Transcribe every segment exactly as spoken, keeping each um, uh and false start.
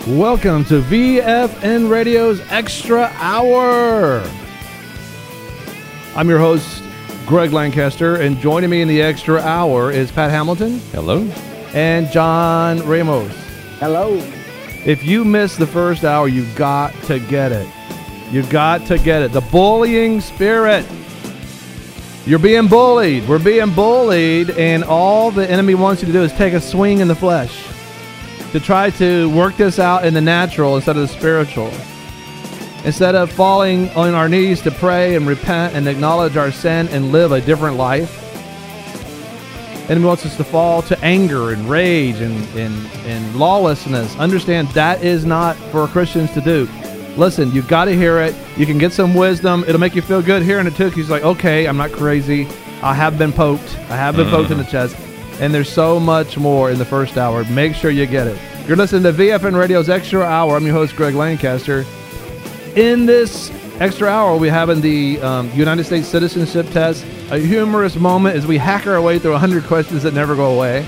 Welcome to V F N Radio's Extra Hour. I'm your host, Greg Lancaster, and joining me in the Extra Hour is Pat Hamilton. Hello. And John Ramos. Hello. If you missed the first hour, you've got to get it. You've got to get it. The bullying spirit. You're being bullied. We're being bullied, and all the enemy wants you to do is take a swing in the flesh to try to work this out in the natural instead of the spiritual. Instead of falling on our knees to pray and repent and acknowledge our sin and live a different life, enemy wants us to fall to anger and rage and, and, and lawlessness. Understand that is not for Christians to do. Listen, you've got to hear it. You can get some wisdom. It'll make you feel good hearing it too. He's like, okay, I'm not crazy. I have been poked. I have been poked in the chest. And there's so much more in the first hour. Make sure you get it. You're listening to V F N Radio's Extra Hour. I'm your host, Greg Lancaster. In this Extra Hour, we're having the um, United States citizenship test, a humorous moment as we hack our way through one hundred questions that never go away,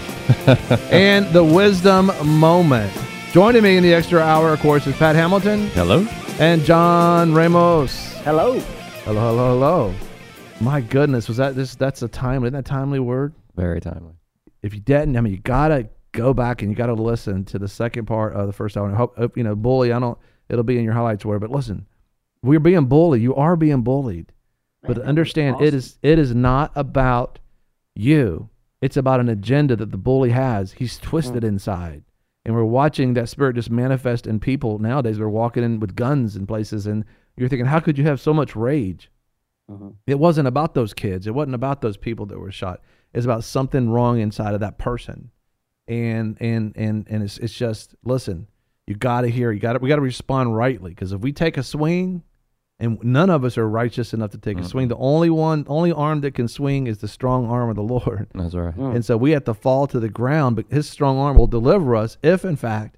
and the wisdom moment. Joining me in the Extra Hour, of course, is Pat Hamilton. Hello. And John Ramos. Hello. Hello, hello, hello. My goodness, was that this? That's a timely, isn't that a timely word? Very timely. If you didn't, I mean, you gotta go back and you gotta listen to the second part of the first hour. And I hope, hope you know, bully. I don't. It'll be in your highlights word, but listen, we're being bullied. You are being bullied, but Man, understand awesome. it is it is not about you. It's about an agenda that the bully has. He's twisted mm. inside. And we're watching that spirit just manifest in people nowadays. They're walking in with guns in places, and you're thinking, how could you have so much rage? Mm-hmm. It wasn't about those kids. It wasn't about those people that were shot. It's about something wrong inside of that person. And and and and it's it's just, listen, you got to hear, you got to we got to respond rightly, because if we take a swing, and none of us are righteous enough to take mm-hmm. a swing. The only one, only arm that can swing is the strong arm of the Lord. That's right. Mm. And so we have to fall to the ground, but his strong arm will deliver us if, in fact,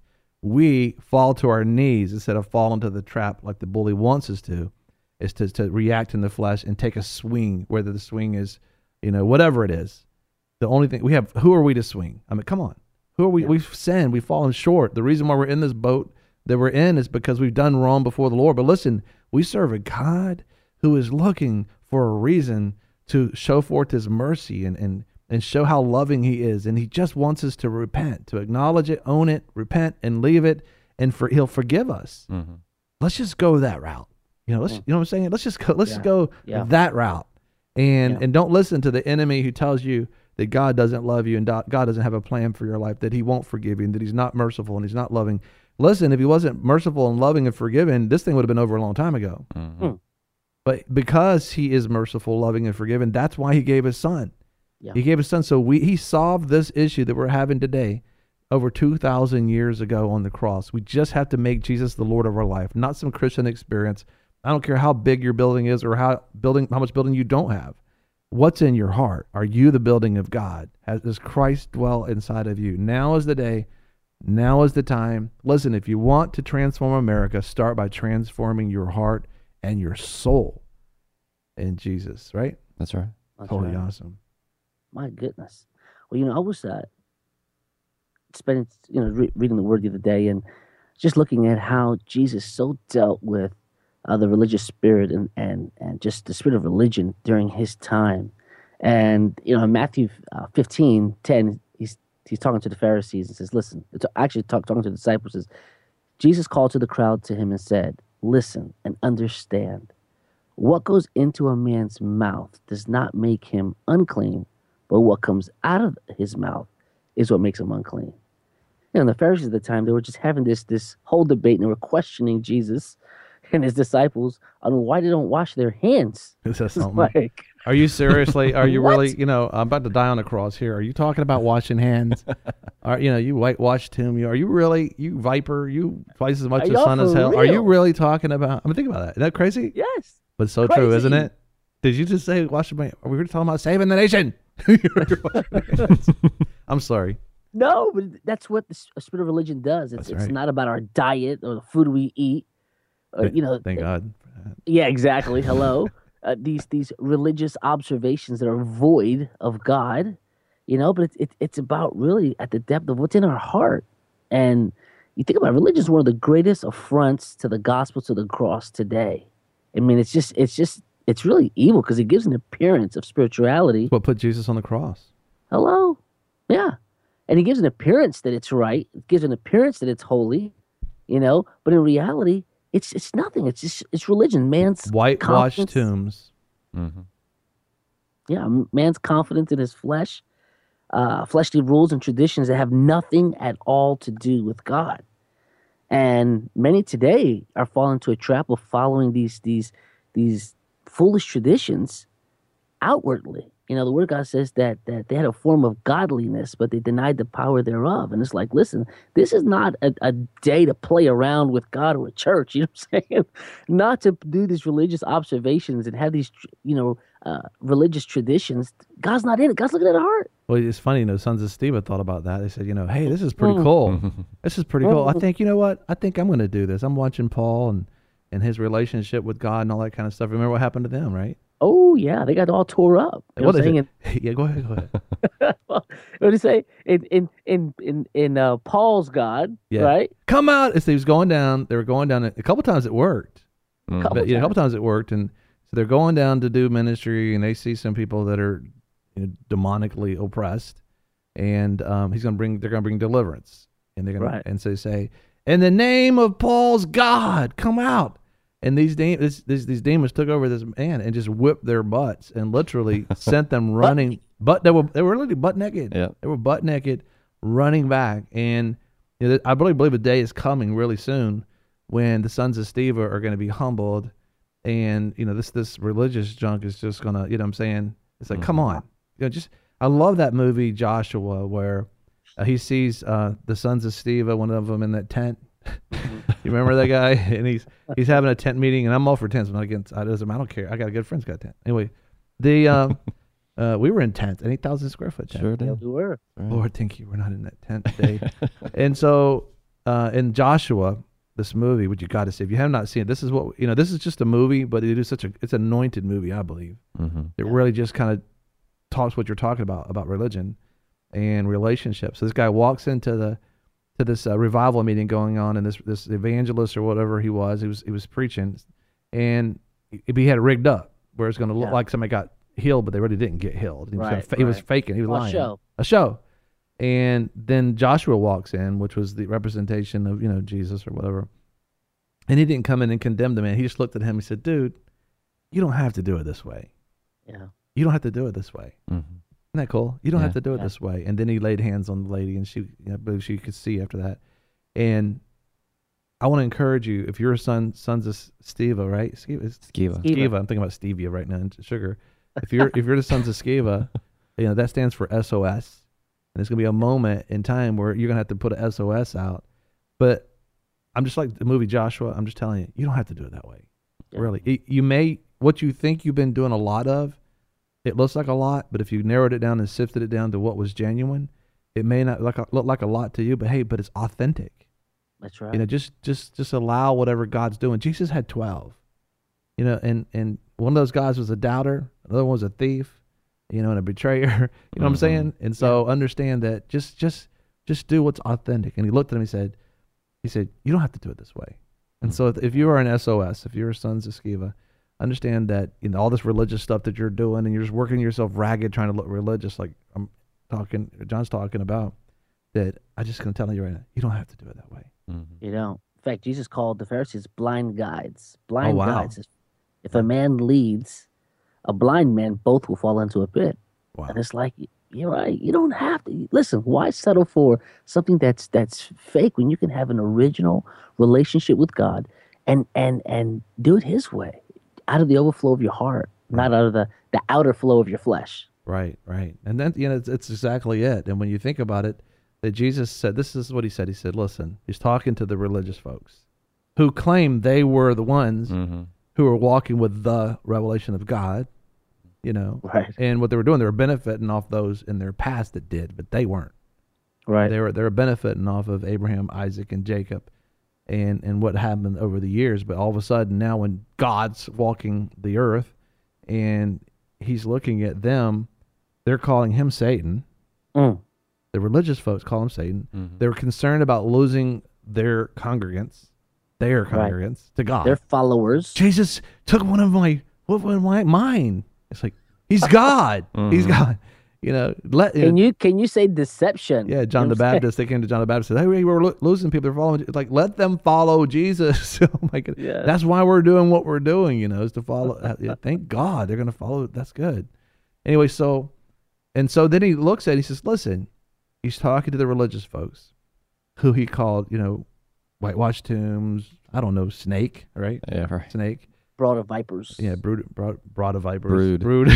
we fall to our knees instead of falling to the trap like the bully wants us to, is to, to react in the flesh and take a swing, whether the swing is, you know, whatever it is. The only thing we have, who are we to swing? I mean, come on. Who are we? Yeah. We've sinned. We've fallen short. The reason why we're in this boat that we're in is because we've done wrong before the Lord. But listen, we serve a God who is looking for a reason to show forth his mercy and, and, and show how loving he is. And he just wants us to repent, to acknowledge it, own it, repent, and leave it, and for he'll forgive us. Mm-hmm. Let's just go that route. You know, let's, you know what I'm saying? Let's just go, let's yeah. just go yeah. that route. And, yeah. and don't listen to the enemy who tells you that God doesn't love you and God doesn't have a plan for your life, that he won't forgive you, and that he's not merciful and he's not loving. Listen, if he wasn't merciful and loving and forgiving, this thing would have been over a long time ago. Mm-hmm. Mm. But because he is merciful, loving, and forgiving, that's why he gave his son. Yeah. He gave his son. So we he solved this issue that we're having today over two thousand years ago on the cross. We just have to make Jesus the Lord of our life, not some Christian experience. I don't care how big your building is or how building how much building you don't have. What's in your heart? Are you the building of God? Has, does Christ dwell inside of you? Now is the day. Now is the time. Listen, if you want to transform America, start by transforming your heart and your soul in Jesus, right? That's right. That's Totally right. awesome. My goodness. Well, you know, I was uh, spending, you know, re- reading the Word the other day and just looking at how Jesus so dealt with uh, the religious spirit and, and, and just the spirit of religion during his time. And, you know, in Matthew uh, fifteen ten, he's He's talking to the Pharisees and says, listen, it's actually talk, talking to the disciples, says, Jesus called to the crowd to him and said, listen and understand. What goes into a man's mouth does not make him unclean, but what comes out of his mouth is what makes him unclean. You know, the Pharisees at the time, they were just having this, this whole debate, and they were questioning Jesus and his disciples on why they don't wash their hands. Is that something? Like, are you seriously? Are you What? really? You know, I'm about to die on the cross here. Are you talking about washing hands? Are you know you whitewashed him? You are you really you viper? You twice as much Are the y'all sun as for hell. Are you real? really talking about? I mean, think about that. Isn't that crazy? yes. But so true, Crazy. isn't it? Did you just say washing my? We were talking about saving the nation. I'm sorry. No, but that's what the s- spirit of religion does. It's That's it's right. not about our diet or the food we eat. Or, you know, Thank God. yeah, exactly. Hello, uh, these these religious observations that are void of God, you know. But it's it, it's about really at the depth of what's in our heart, and you think about it, religion is one of the greatest affronts to the gospel, to the cross today. I mean, it's just, it's just, it's really evil because it gives an appearance of spirituality. What put Jesus on the cross? Hello? Yeah. And it gives an appearance that it's right. It gives an appearance that it's holy, you know, but in reality, it's it's nothing. It's just, it's religion. Man's Whitewashed confidence- tombs. Mm-hmm. Yeah, man's confidence in his flesh, uh, fleshly rules and traditions that have nothing at all to do with God. And many today are falling into a trap of following these these these foolish traditions outwardly. You know, the Word of God says that that they had a form of godliness, but they denied the power thereof. And it's like, listen, this is not a, a day to play around with God or a church. You know what I'm saying? Not to do these religious observations and have these, you know, uh, religious traditions. God's not in it. God's looking at the heart. Well, it's funny, you know, Sons of Steve thought about that. They said, you know, hey, this is pretty Mm. cool. This is pretty cool. I think, you know what? I think I'm going to do this. I'm watching Paul and, and his relationship with God and all that kind of stuff. Remember what happened to them, right? Oh yeah, they got all tore up. You know What what I'm is saying? it? Yeah, go ahead, go ahead. And- what do you say? In in in in in uh, Paul's God, Yeah. right? Come out. As he was going down, they were going down. A couple times it worked. Mm. Couple But, yeah, a couple times. times it worked. And so they're going down to do ministry, and they see some people that are, you know, demonically oppressed. And um, he's going to bring, they're going to bring deliverance. And they're going Right. to, and so they say, in the name of Paul's God, come out. And these, de- this, this, these demons took over this man and just whipped their butts and literally sent them running. But they were, they were literally butt naked. Yeah. They were butt naked, running back. And you know, I really believe a day is coming really soon when the sons of Steve are, are going to be humbled. And, you know, this this religious junk is just going to, you know what I'm saying? It's like, come on. You know, just, I love that movie, Joshua, where uh, he sees uh, the sons of Steve, one of them in that tent. You remember that guy? And he's he's having a tent meeting, and I'm all for tents. I'm not against. I doesn't. I don't care. I got a good friend's got a tent. Anyway, the um, uh, we were in tents, an eight thousand square foot tent. Sure Yeah, did. we were. Right. Lord, thank you. We're not in that tent today. And so, uh, in Joshua, this movie, which you got to see, if you have not seen it, this is what you know. This is just a movie, but it is such a it's an anointed movie, I believe. Mm-hmm. It really just kind of talks what you're talking about about religion and relationships. So this guy walks into the to this uh, revival meeting going on, and this this evangelist or whatever he was, he was he was preaching, and he, he had it rigged up where it's going to look Yeah. like somebody got healed, but they really didn't get healed. He was, gonna Right, fa- he was right. faking. He was Well, a lying. show. A show. And then Joshua walks in, which was the representation of, you know, Jesus or whatever. And he didn't come in and condemn the man. He just looked at him and said, dude, you don't have to do it this way. Yeah. You don't have to do it this way. Mm-hmm. Isn't that cool? You don't Yeah. have to do it Yeah. this way. And then he laid hands on the lady, and she, you know, I believe she could see after that. And I want to encourage you, if you're a son, sons of Steva, right? Skiva, Skiva. Skiva. Skiva. I'm thinking about stevia right now and sugar. If you're if you're the sons of Skiva, you know that stands for S O S, and it's gonna be a moment in time where you're gonna have to put an S O S out. But I'm just like the movie Joshua. I'm just telling you, you don't have to do it that way. Yeah. Really, it, you may what you think you've been doing a lot of. It looks like a lot, but if you narrowed it down and sifted it down to what was genuine, it may not look, look like a lot to you. But hey, but it's authentic. That's right. You know, just just just allow whatever God's doing. Jesus had twelve. You know, and and one of those guys was a doubter, another one was a thief, you know, and a betrayer. You know what I'm Mhm. saying? And so understand that just just just do what's authentic. And he looked at him, he said, he said, you don't have to do it this way. And so if, if you are an S O S, if you're a sons of Skiva, understand that, you know, all this religious stuff that you're doing and you're just working yourself ragged trying to look religious, like I'm talking, John's talking about, that I just gonna tell you right now, you don't have to do it that way. Mm-hmm. You know, in fact, Jesus called the Pharisees blind guides. Blind Oh, wow. guides. If- If a man leads a blind man, both will fall into a pit. Wow. And it's like, you're right. You don't have to listen. Why settle for something that's that's fake when you can have an original relationship with God and and and do it His way, out of the overflow of your heart, not out of the the outer flow of your flesh. Right, right. And then, you know, it's, it's exactly it. And when you think about it, that Jesus said, this is what he said. He said, listen, he's talking to the religious folks who claim they were the ones Mm-hmm. who were walking with the revelation of God, you know, Right. and what they were doing, they were benefiting off those in their past that did, but they weren't. Right. They were they were benefiting off of Abraham, Isaac, and Jacob, and and what happened over the years. But all of a sudden, now when God's walking the earth, and He's looking at them, they're calling Him Satan. Mm. The religious folks call Him Satan. Mm-hmm. They were concerned about losing their congregants, their Right. congregants to God. Their followers. Jesus took one of my what one of my mine. It's like he's God. He's Mhm. God. You know, let Can you can you say deception? yeah, You John know the what I'm saying? Baptist. They came to John the Baptist and said, "Hey, we're lo- losing people. They're following." Like, let them follow Jesus. Oh my God, Yeah. that's why we're doing what we're doing. You know, is to follow. uh, yeah, thank God they're going to follow. That's good. Anyway, so and so then he looks at. It, he says, "Listen," he's talking to the religious folks, who he called, you know, whitewashed tombs. I don't know, snake, right? Yeah, right. Snake. Brood of vipers. Yeah, brood, brood, brood of vipers. Brood. Brood.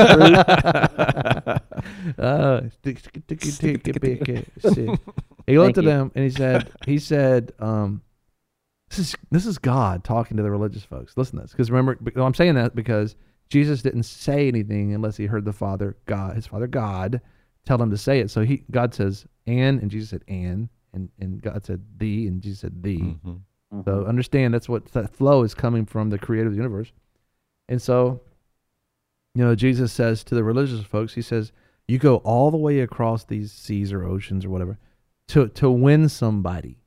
uh, stick, stick, stick, stick, stick, stick, stick. He looked Thank at you. them and he said, he said, um, this is this is God talking to the religious folks. Listen to this, because remember, I'm saying that because Jesus didn't say anything unless he heard the Father, God, his Father God, tell him to say it. So he, God says, and, and Jesus said, and, and, and God said, thee, and Jesus said, thee. Mhm. Mhm. So understand that's what that flow is coming from the creator of the universe. And so, you know, Jesus says to the religious folks, he says, you go all the way across these seas or oceans or whatever to, to win somebody,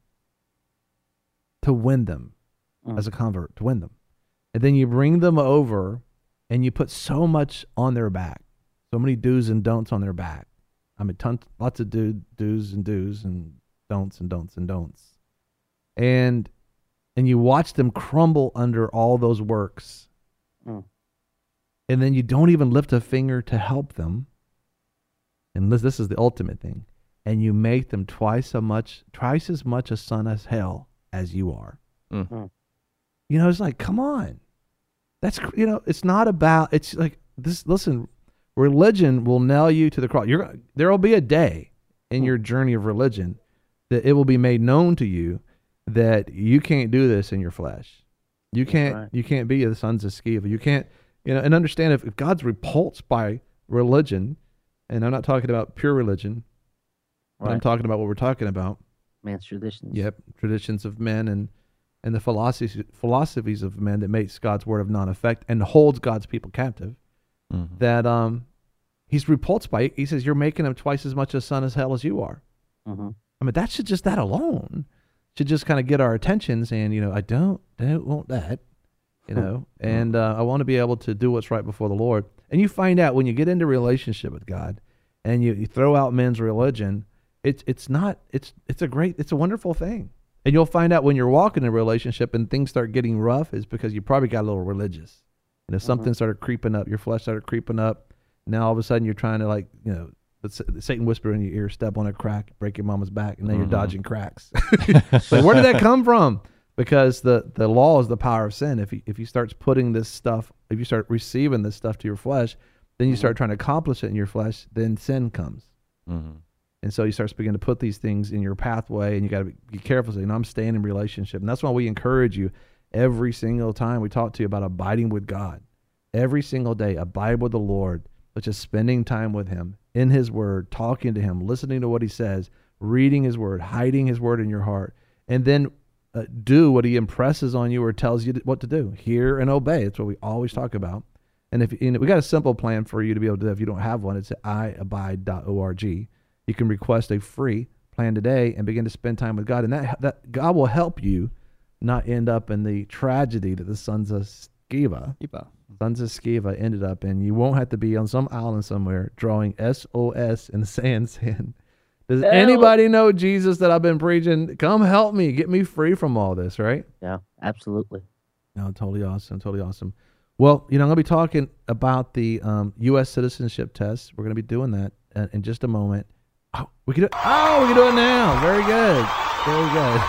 to win them Mm. as a convert, to win them. And then you bring them over and you put so much on their back, so many do's and don'ts on their back. I mean, tons, lots of do, do's and do's and don'ts and don'ts and don'ts. And and you watch them crumble under all those works. Mm. And then you don't even lift a finger to help them. And this, this is the ultimate thing. And you make them twice as much, twice as much a son as hell as you are. Mm. Mm. You know, it's like, come on. That's, you know, it's not about, it's like this, listen, religion will nail you to the cross. You're, there will be a day in your journey of religion that it will be made known to you that you can't do this in your flesh. You can't, right. you can't be the sons of Sceva. You can't, you know, and understand if, if God's repulsed by religion, and I'm not talking about pure religion, but I'm Right. talking about what we're talking about. Man's traditions. Yep, traditions of men and and the philosophies philosophies of men that makes God's word of non-effect and holds God's people captive. Mhm. That um, he's repulsed by it. He says, "You're making him twice as much a son as hell as you are." Mm-hmm. I mean, that should just that alone should just kind of get our attention, saying, you know, I don't don't want that, you know, and uh, I want to be able to do what's right before the Lord. And you find out when you get into relationship with God, and you, you throw out men's religion. It's it's not it's it's a great it's a wonderful thing, and you'll find out when you're walking in a relationship and things start getting rough is because you probably got a little religious, you know, something started creeping up, your flesh started creeping up. Now all of a sudden you're trying to, like, you know, let's- Satan whisper in your ear, step on a crack, break your mama's back, and then you're Mhm. dodging cracks. But where did that come from? Because the the law is the power of sin. If he if he starts putting this stuff, if you start receiving this stuff to your flesh, then you start trying to accomplish it in your flesh, then sin comes. Mhm. And so you start beginning to put these things in your pathway, and you got to be, be careful. So, you know, I'm staying in relationship. And that's why we encourage you every single time we talk to you about abiding with God. Every single day, abide with the Lord, which is spending time with him in his word, talking to him, listening to what he says, reading his word, hiding his word in your heart, and then uh, do what he impresses on you or tells you what to do. Hear and obey. That's what we always talk about. And if you know, we got a simple plan for you to be able to do. If you don't have one, it's at i abide dot org. You can request a free plan today and begin to spend time with God, and that that God will help you not end up in the tragedy that the sons of Sceva, Ipa. sons of Sceva ended up in. You won't have to be on some island somewhere drawing S O S in the sand saying, does Help. anybody know Jesus that I've been preaching? Come help me. Get me free from all this, right? Yeah, absolutely. No, totally awesome. Totally awesome. Well, you know, I'm going to be talking about the um, U S citizenship test. We're going to be doing that in, in just a moment. Oh, we can do it. Oh, we can do it now. Very good. Very good.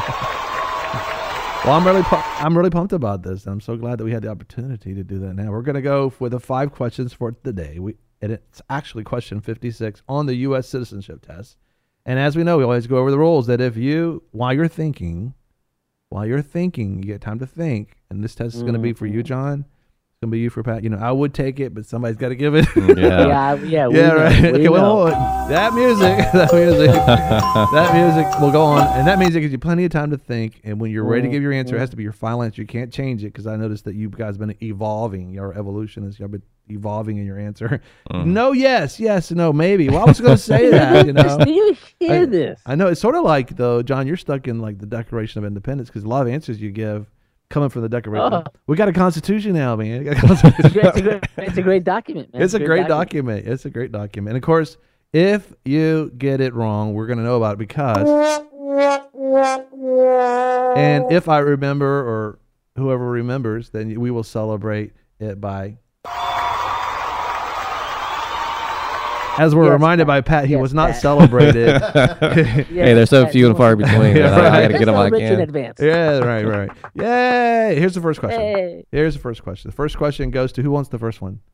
Well, I'm really, pu- I'm really pumped about this. I'm so glad that we had the opportunity to do that now. We're going to go with the five questions for today. We, and it's actually question fifty-six on the U S citizenship test. And as we know, we always go over the rules that if you, while you're thinking, while you're thinking, you get time to think. And this test is going to be for you, John. It's going to be you for Pat. You know, I would take it, but somebody's got to give it. Yeah. Yeah, yeah, we Yeah, know, right. we Okay, know. well, hold on. that music, that music, that music will go on, and that means it gives you plenty of time to think. And when you're ready to give your answer, it has to be your final answer. You can't change it because I noticed that you guys have been evolving. Your evolution is you've been evolving in your answer. Mm. No, yes, yes, no, maybe. Well, I was going to say that, you know. Do you hear I, this? I know. It's sort of like, though, John, you're stuck in like the Declaration of Independence because a lot of answers you give coming from the Declaration. Oh. We got a Constitution now, man. We got a Constitution. It's, a great, it's, a great, it's a great document, man. It's a great document. It's a great document. And, of course, if you get it wrong, we're going to know about it because, and if I remember or whoever remembers, then we will celebrate it by, as we're Yes, reminded by Pat, he Yes, was not Pat. celebrated. Hey, there's so Pat, few and far between. Yeah, that I, I right. got to get them while I Celebrate you in can. advance. Yeah, right, right. Yay! Here's the first question. Hey. Here's the first question. The first question goes to who wants the first one?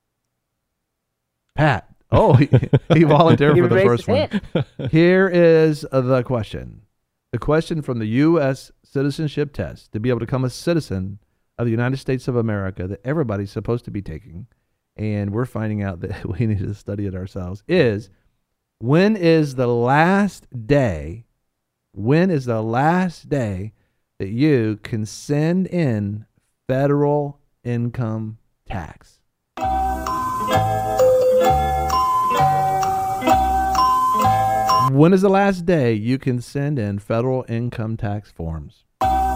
Pat. Oh, he, he volunteered He for the raised first his one. hand. Here is the question. The question from the U S citizenship test to be able to become a citizen of the United States of America that everybody's supposed to be taking, and we're finding out that we need to study it ourselves, is when is the last day, when is the last day that you can send in federal income tax? When is the last day you can send in federal income tax forms?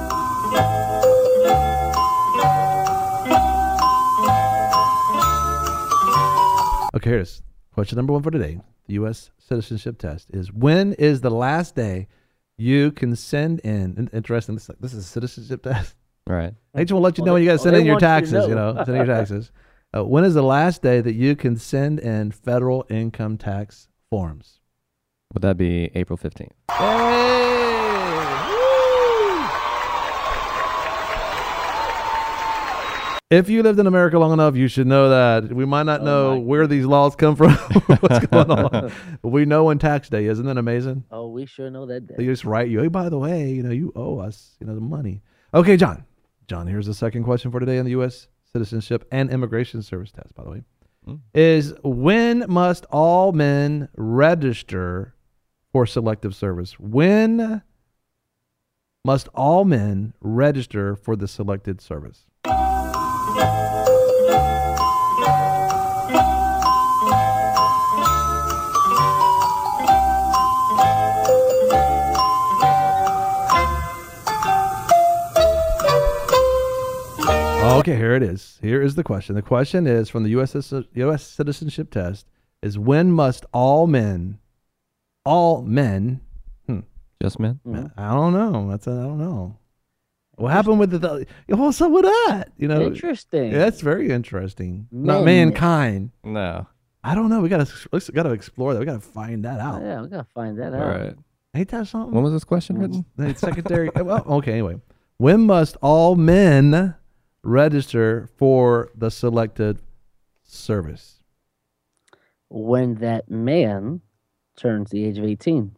Okay, here's question number one for today. The U S citizenship test is when is the last day you can send in, interesting, this, this is a citizenship test. Right. I just want to let you know Well, when you got to well, send they in your want you to taxes, you know. know, send in your taxes. Uh, when is the last day that you can send in federal income tax forms? Would that be April fifteenth? If you lived in America long enough, you should know that. We might not Oh know my where these laws come from, what's going on. But we know when tax day. Isn't that amazing? Oh, we sure know that day. They just write you, hey, by the way, you know, you owe us, you know, the money. Okay, John. John, here's the second question for today on the U S Citizenship and Immigration Service test, by the way, Mm. is when must all men register for selective service? When must all men register for the selected service? Okay, here it is. Here is the question. The question is from the U S U S citizenship test is when must all men, all men, hmm, Just men? Mhm. I don't know. That's a, I don't know. What happened with the, the what's up with that? You know, Interesting. that's very interesting. Not Men. mankind. No. I don't know. We gotta let's gotta explore that. We gotta find that out. Oh, yeah, we gotta find that All out. right. Ain't that something? When was this question written? The secretary. Well, okay. Anyway, when must all men register for the selected service? When that man turns the age of eighteen.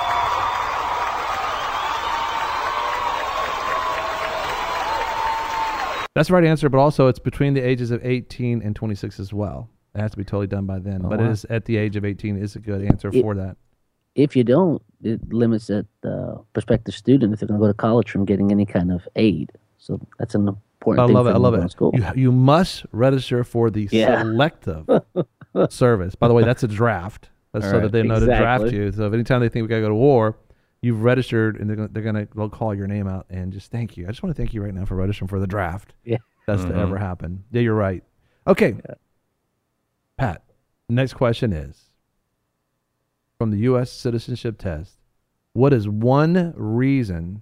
That's the right answer, but also it's between the ages of eighteen and twenty-six as well. It has to be totally done by then, Oh, but wow. it is at the age of eighteen is a good answer It- for that. If you don't, it limits that uh, prospective student if they're going to go to college from getting any kind of aid. So that's an important I thing love for it. I them love to go to it. School. You, you must register for the Yeah. selective service. By the way, that's a draft. That's All so right. that they know to draft Exactly. you. So if anytime they think we got to go to war, you've registered and they're gonna, they're gonna they'll call your name out and just thank you. I just want to thank you right now for registering for the draft. Yeah. That's to Mhm. ever happen. Yeah, you're right. Okay. Pat, next question is from the U S citizenship test. What is one reason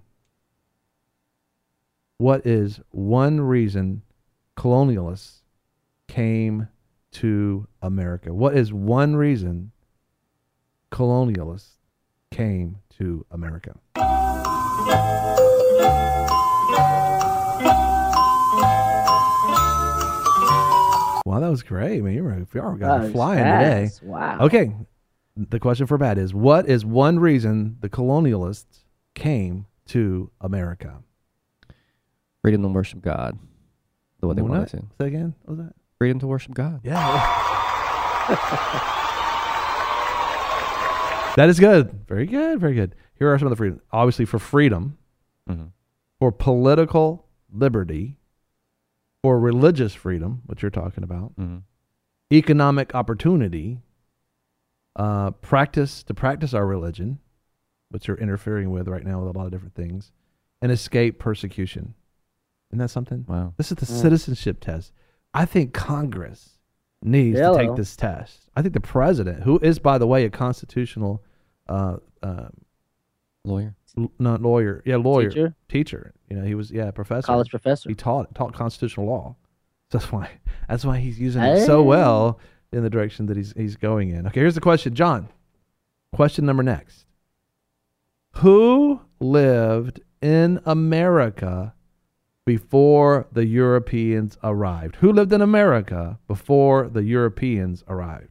what is one reason colonialists came to America? What is one reason colonialists came to America? Wow, that was great. I mean, you were, you were That was flying today. fast. Wow. Okay. The question for Pat is, what is one reason the colonialists came to America? Freedom to worship God. The what they What? wanted to. Say again? What was that? Freedom to worship God. Yeah. That is good. Very good. Very good. Here are some of the freedoms. Obviously, for freedom, Mm-hmm. for political liberty, for religious freedom, which you're talking about, Mm-hmm. economic opportunity, uh, practice to practice our religion, which you're interfering with right now with a lot of different things, and escape persecution. Isn't that something? Wow. This is the Mm. citizenship test. I think Congress needs Hello. to take this test. I think the president, who is, by the way, a constitutional, uh, uh, Lawyer. l- not lawyer, yeah, lawyer, Teacher? teacher. You know, he was, yeah, professor. College professor. He taught taught constitutional law. So that's why that's why he's using it so well in the direction that he's he's going in. Okay, here's the question, John. Question number next. Who lived in America before the Europeans arrived? Who lived in America before the Europeans arrived?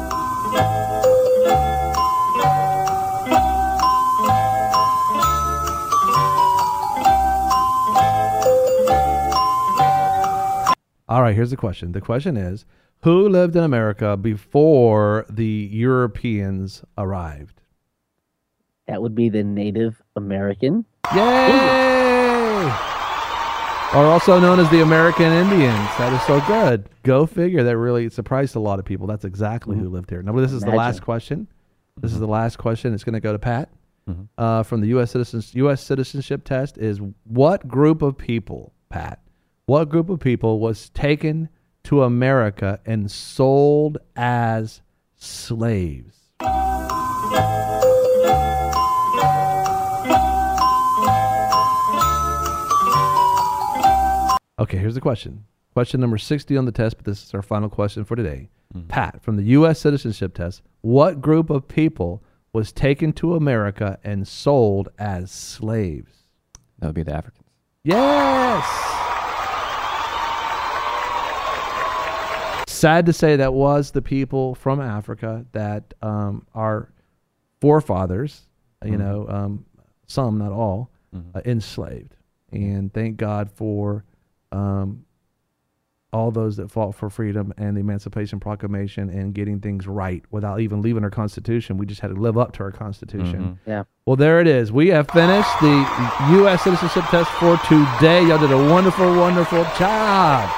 All right, here's the question. The question is, who lived in America before the Europeans arrived? That would be the Native American. Yay! Or also known as the American Indians. That is so good. Go figure. That really surprised a lot of people. That's exactly Mhm. who lived here. Now, this is the Imagine. last question. This is the last question. It's going to go to Pat. Mhm. Uh, from the U S citizens, U S citizenship test is what group of people, Pat, what group of people was taken to America and sold as slaves? Okay, here's the question. Question number sixty on the test, but this is our final question for today. Mhm. Pat, from the U S citizenship test, what group of people was taken to America and sold as slaves? That would be the Africans. Yes! Sad to say that was the people from Africa that um, our forefathers, you Mhm. know, um, some, not all, Mhm. uh, enslaved. And thank God for um, all those that fought for freedom and the Emancipation Proclamation and getting things right without even leaving our Constitution. We just had to live up to our Constitution. Mhm. Yeah. Well, there it is. We have finished the U S citizenship test for today. Y'all did a wonderful, wonderful job.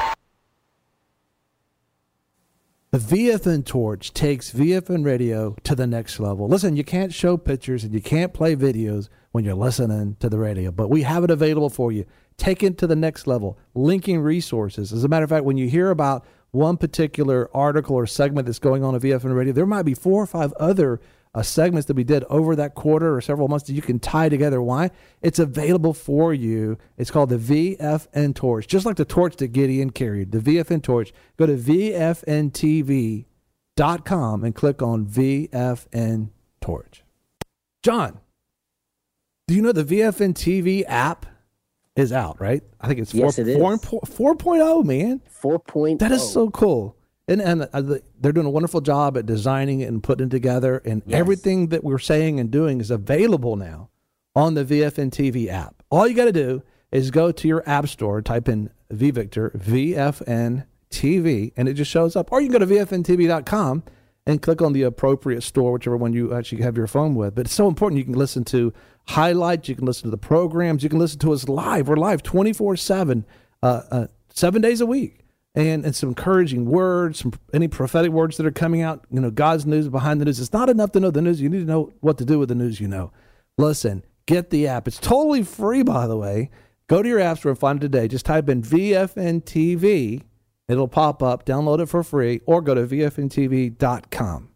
The V F N Torch takes V F N radio to the next level. Listen, you can't show pictures and you can't play videos when you're listening to the radio, but we have it available for you. Take it to the next level, linking resources. As a matter of fact, when you hear about one particular article or segment that's going on at V F N radio, there might be four or five other uh, segments that we did over that quarter or several months that you can tie together. Why? It's available for you. It's called the V F N Torch, just like the torch that Gideon carried, the V F N Torch. Go to V F N T V dot com and click on V F N Torch. John, do you know the V F N T V app is out, right? I think it's Yes, four, it is. four, four point oh, man. four point oh. That is so cool. And, and uh, the- they're doing a wonderful job at designing it and putting it together. And Yes. everything that we're saying and doing is available now on the V F N T V app. All you got to do is go to your app store, type in V Victor, V F N T V, and it just shows up. Or you can go to V F N T V dot com and click on the appropriate store, whichever one you actually have your phone with. But it's so important. You can listen to highlights. You can listen to the programs. You can listen to us live. We're live twenty-four seven, uh, uh, seven days a week. And, and some encouraging words, some any prophetic words that are coming out, you know, God's news behind the news. It's not enough to know the news. You need to know what to do with the news you know. Listen, get the app. It's totally free, by the way. Go to your app store and find it today. Just type in V F N T V. It'll pop up. Download it for free or go to V F N T V dot com.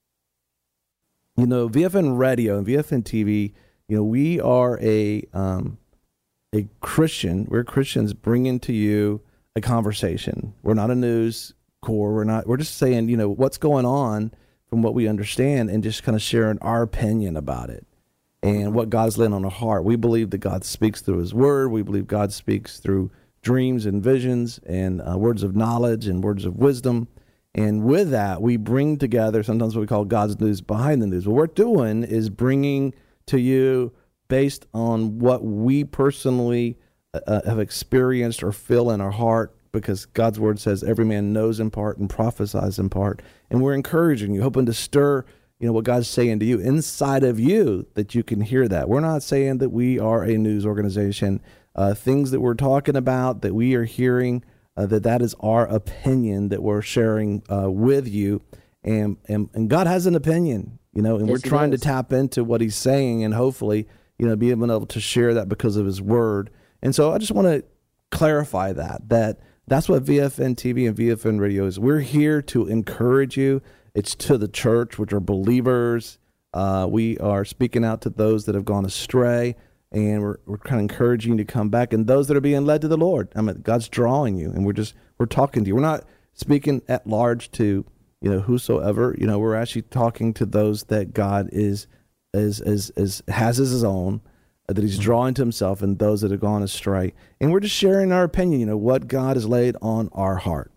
You know, V F N Radio and V F N T V, you know, we are a um, a Christian. We're Christians bringing to you a conversation. We're not a news core. We're not. We're just saying, you know, what's going on from what we understand, and just kind of sharing our opinion about it and what God's laying on our heart. We believe that God speaks through His Word. We believe God speaks through dreams and visions and uh, words of knowledge and words of wisdom. And with that, we bring together sometimes what we call God's news behind the news. What we're doing is bringing to you based on what we personally uh, have experienced or feel in our heart, because God's word says every man knows in part and prophesies in part. And we're encouraging you, hoping to stir, you know, what God's saying to you inside of you, that you can hear that. We're not saying that we are a news organization. Uh, things that we're talking about, that we are hearing uh, that that is our opinion that we're sharing uh, with you. And, and and God has an opinion, you know, and Yes, we're he trying does. to tap into what he's saying and hopefully, you know, be able to share that because of his word. And so I just want to clarify that, that that's what V F N T V and V F N Radio is. We're here to encourage you. It's to the church, which are believers. Uh, we are speaking out to those that have gone astray, and we're we're kind of encouraging you to come back. And those that are being led to the Lord, I mean, God's drawing you, and we're just we're talking to you. We're not speaking at large to, you know, whosoever. You know, we're actually talking to those that God is is is, is has as his own, uh, that he's drawing to himself, and those that have gone astray. And we're just sharing our opinion, you know, what God has laid on our heart.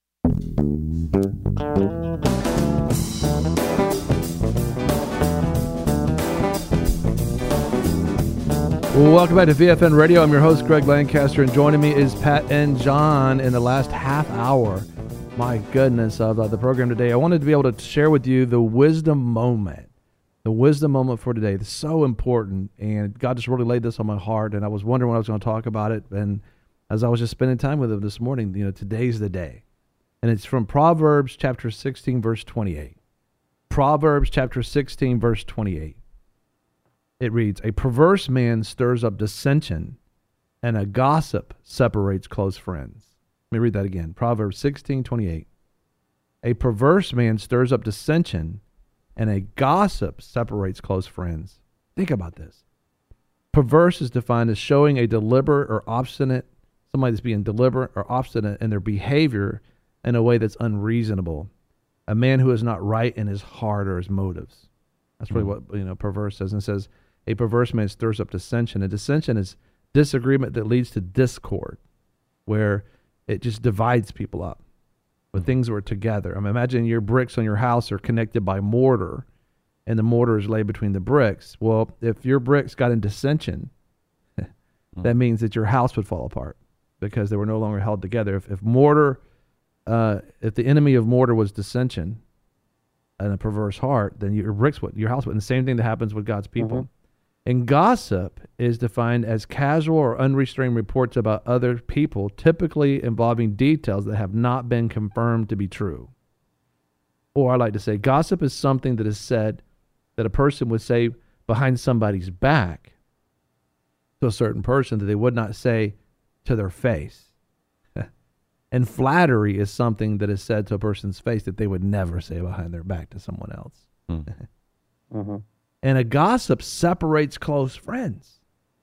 Welcome back to V F N Radio. I'm your host, Greg Lancaster, and joining me is Pat and John in the last half hour, my goodness, of uh, the program today. I wanted to be able to share with you the wisdom moment, the wisdom moment for today. It's so important, and God just really laid this on my heart, and I was wondering when I was going to talk about it, and as I was just spending time with him this morning, you know, today's the day. And it's from Proverbs chapter sixteen, verse twenty-eight. Proverbs chapter sixteen, verse twenty-eight. It reads, "A perverse man stirs up dissension, and a gossip separates close friends." Let me read that again. Proverbs sixteen, twenty-eight. "A perverse man stirs up dissension, and a gossip separates close friends." Think about this. Perverse is defined as showing a deliberate or obstinate, somebody that's being deliberate or obstinate in their behavior in a way that's unreasonable. A man who is not right in his heart or his motives. That's really what, you know, perverse says. And it says, a perverse man stirs up dissension. And dissension is disagreement that leads to discord, where it just divides people up when things were together. I mean, imagine your bricks on your house are connected by mortar, and the mortar is laid between the bricks. Well, if your bricks got in dissension, that means that your house would fall apart because they were no longer held together. If, if mortar, uh, if the enemy of mortar was dissension and a perverse heart, then your bricks would, your house would. And the same thing that happens with God's people. Mm-hmm. And gossip is defined as casual or unrestrained reports about other people, typically involving details that have not been confirmed to be true. Or I like to say, gossip is something that is said that a person would say behind somebody's back to a certain person that they would not say to their face. And flattery is something that is said to a person's face that they would never say behind their back to someone else. Mm. mm-hmm. And a gossip separates close friends.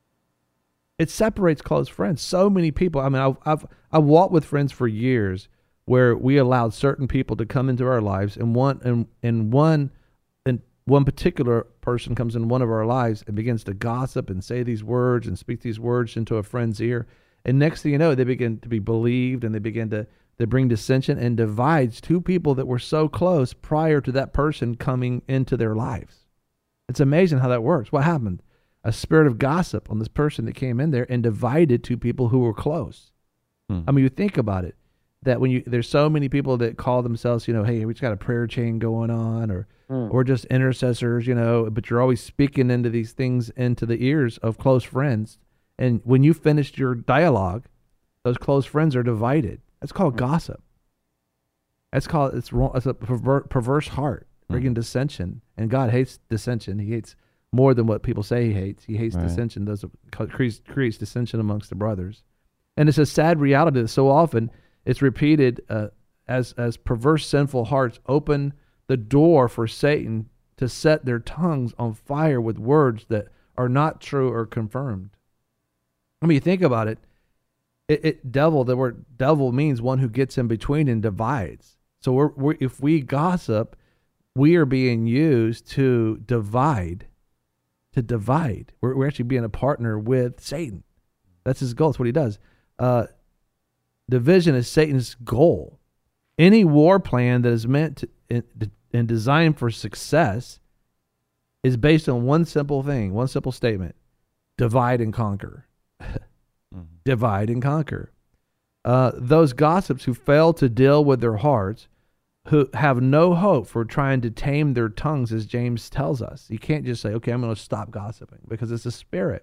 It separates close friends. So many people. I mean, I've I've I've walked with friends for years where we allowed certain people to come into our lives, and one and and one and one particular person comes in one of our lives and begins to gossip and say these words and speak these words into a friend's ear, and next thing you know, they begin to be believed, and they begin to they bring dissension and divides two people that were so close prior to that person coming into their lives. It's amazing how that works. What happened? A spirit of gossip on this person that came in there and divided two people who were close. Hmm. I mean, you think about it, that when you, there's so many people that call themselves, you know, hey, we just got a prayer chain going on, or, hmm. or just intercessors, you know, but you're always speaking into these things into the ears of close friends. And when you finished your dialogue, those close friends are divided. That's called hmm. gossip. That's called, it's wrong. It's a perver- perverse heart. Bringing dissension, and God hates dissension. He hates more than what people say he hates. He hates right. dissension. Does creates, creates dissension amongst the brothers, and it's a sad reality that so often it's repeated uh, as as perverse, sinful hearts open the door for Satan to set their tongues on fire with words that are not true or confirmed. I mean, you think about it. It, it devil. The word devil means one who gets in between and divides. So we're, we're if we gossip, we are being used to divide, to divide. We're, we're actually being a partner with Satan. That's his goal. That's what he does. Uh, division is Satan's goal. Any war plan that is meant to, and, and designed for success is based on one simple thing, one simple statement: divide and conquer. mm-hmm. Divide and conquer. Uh, those gossips who fail to deal with their hearts, who have no hope for trying to tame their tongues, as James tells us. You can't just say, okay, I'm going to stop gossiping, because it's a spirit.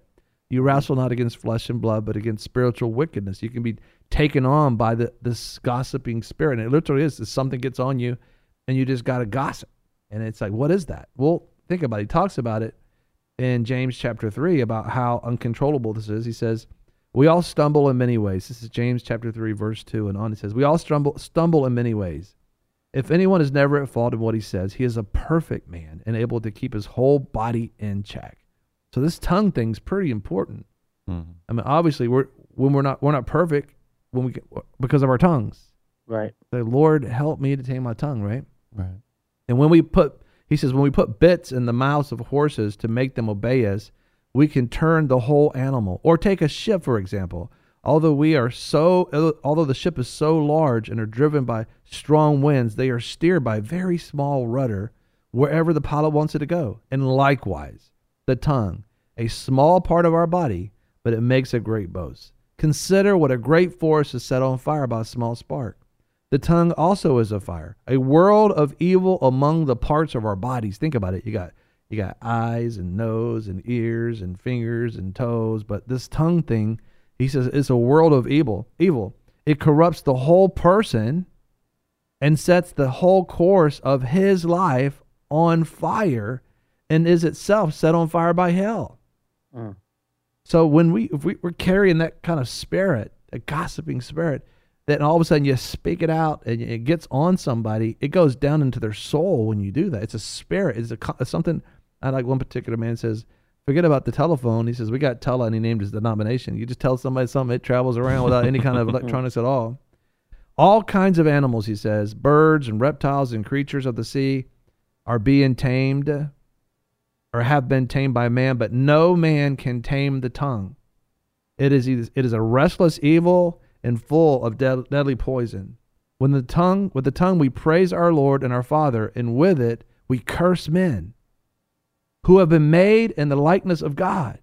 You wrestle not against flesh and blood, but against spiritual wickedness. You can be taken on by the this gossiping spirit. And it literally is. If something gets on you and you just got to gossip. And it's like, what is that? Well, think about it. He talks about it in James chapter three about how uncontrollable this is. He says, we all stumble in many ways. This is James chapter three, verse two and on. It says, we all stumble, stumble in many ways. If anyone is never at fault in what he says, he is a perfect man and able to keep his whole body in check. So this tongue thing's pretty important. Mm-hmm. I mean, obviously, we're when we're not we're not perfect when we get, because of our tongues. Right. The Lord, help me to tame my tongue. Right. Right. And when we put, he says, when we put bits in the mouths of horses to make them obey us, we can turn the whole animal. Or take a ship, for example. Although we are so, although the ship is so large and are driven by strong winds, they are steered by a very small rudder wherever the pilot wants it to go. And likewise, the tongue, a small part of our body, but it makes a great boast. Consider what a great forest is set on fire by a small spark. The tongue also is a fire, a world of evil among the parts of our bodies. Think about it. You got you got eyes and nose and ears and fingers and toes, but this tongue thing, he says, it's a world of evil. Evil. It corrupts the whole person and sets the whole course of his life on fire and is itself set on fire by hell. Mm. So when we if we, we're carrying that kind of spirit, a gossiping spirit, then all of a sudden you speak it out and it gets on somebody, it goes down into their soul when you do that. It's a spirit. It's, a, it's something, I like one particular man says, forget about the telephone. He says, we got tele, and he named his denomination. You just tell somebody something, it travels around without any kind of electronics at all. All kinds of animals, he says, birds and reptiles and creatures of the sea are being tamed or have been tamed by man, but no man can tame the tongue. It is, it is a restless evil and full of dead, deadly poison. When the tongue, with the tongue we praise our Lord and our Father, and with it we curse men who have been made in the likeness of God.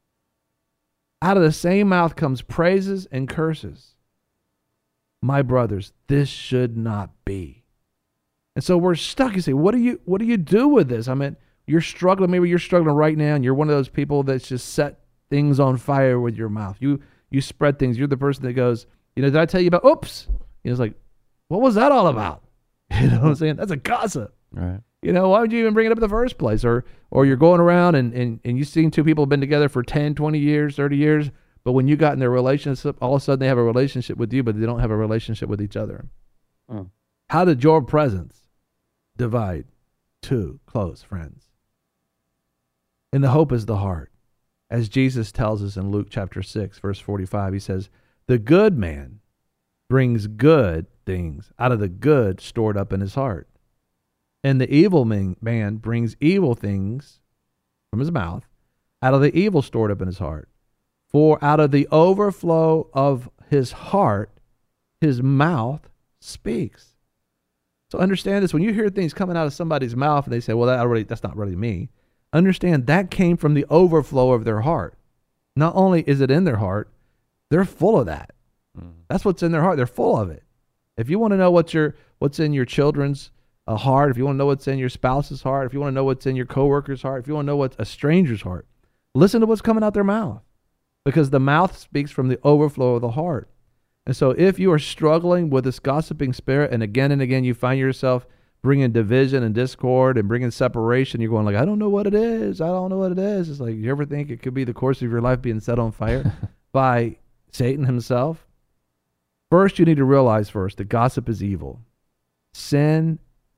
Out of the same mouth comes praises and curses. My brothers, this should not be. And so we're stuck. You say, what do you what do you do with this? I mean, you're struggling. Maybe you're struggling right now, and you're one of those people that's just set things on fire with your mouth. You you spread things. You're the person that goes, you know, did I tell you about, oops? You know, it's like, what was that all about? You know what I'm saying? That's a gossip. Right. You know, why would you even bring it up in the first place? Or or you're going around and, and, and you've seen two people have been together for ten, twenty years, thirty years, but when you got in their relationship, all of a sudden they have a relationship with you, but they don't have a relationship with each other. Mm. How did your presence divide two close friends? And the hope is the heart. As Jesus tells us in Luke chapter six, verse forty-five, he says, the good man brings good things out of the good stored up in his heart. And the evil man, man brings evil things from his mouth out of the evil stored up in his heart. For out of the overflow of his heart, his mouth speaks. So understand this. When you hear things coming out of somebody's mouth and they say, well, that already, that's not really me. Understand that came from the overflow of their heart. Not only is it in their heart, they're full of that. Mm. That's what's in their heart. They're full of it. If you want to know what's your what's in your children's uh, heart, if you want to know what's in your spouse's heart, if you want to know what's in your coworker's heart, if you want to know what's a stranger's heart, listen to what's coming out their mouth, because the mouth speaks from the overflow of the heart. And so if you are struggling with this gossiping spirit, and again and again you find yourself bringing division and discord and bringing separation, you're going like, I don't know what it is. I don't know what it is. It's like, you ever think it could be the course of your life being set on fire by Satan himself? First, you need to realize first that gossip is evil. Sin